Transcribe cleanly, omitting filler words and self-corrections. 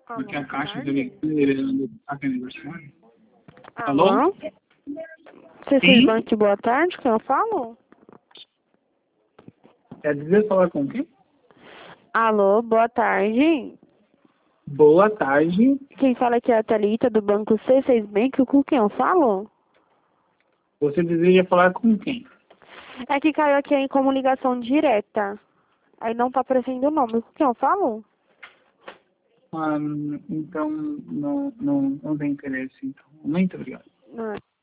Porque Alô, a boa Caixa tarde. deve aqui aniversário. Alô? Alô? C6 Sim? Bank, boa tarde, quem eu falo? É dizer falar com quem? Alô, boa tarde. Boa tarde. Quem fala aqui é a Thalita do banco C6 Bank, com quem eu falo? Você deseja falar com quem? É que caiu aqui em como ligação direta. Aí não tá aparecendo o nome, com quem eu falo? Então, não tem interesse. Então. Muito obrigado. Ah,